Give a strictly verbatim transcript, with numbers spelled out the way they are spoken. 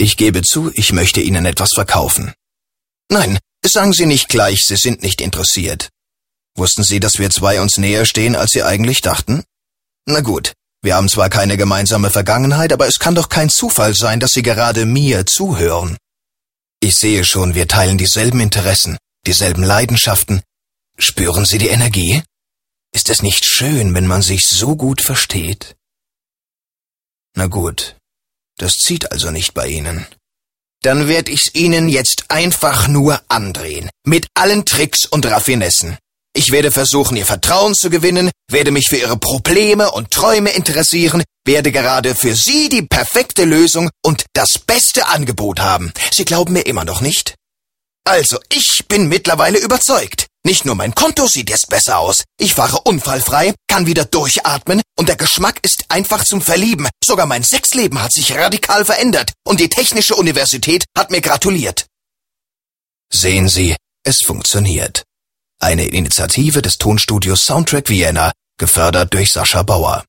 Ich gebe zu, ich möchte Ihnen etwas verkaufen. Nein, sagen Sie nicht gleich, Sie sind nicht interessiert. Wussten Sie, dass wir zwei uns näher stehen, als Sie eigentlich dachten? Na gut, wir haben zwar keine gemeinsame Vergangenheit, aber es kann doch kein Zufall sein, dass Sie gerade mir zuhören. Ich sehe schon, wir teilen dieselben Interessen, dieselben Leidenschaften. Spüren Sie die Energie? Ist es nicht schön, wenn man sich so gut versteht? Na gut, das zieht also nicht bei Ihnen. Dann werd ich's Ihnen jetzt einfach nur andrehen, mit allen Tricks und Raffinessen. Ich werde versuchen, Ihr Vertrauen zu gewinnen, werde mich für Ihre Probleme und Träume interessieren, werde gerade für Sie die perfekte Lösung und das beste Angebot haben. Sie glauben mir immer noch nicht? Also, ich bin mittlerweile überzeugt. Nicht nur mein Konto sieht jetzt besser aus, ich fahre unfallfrei, kann wieder durchatmen und der Geschmack ist einfach zum Verlieben. Sogar mein Sexleben hat sich radikal verändert und die Technische Universität hat mir gratuliert. Sehen Sie, es funktioniert. Eine Initiative des Tonstudios Soundtrack Vienna, gefördert durch Sascha Bauer.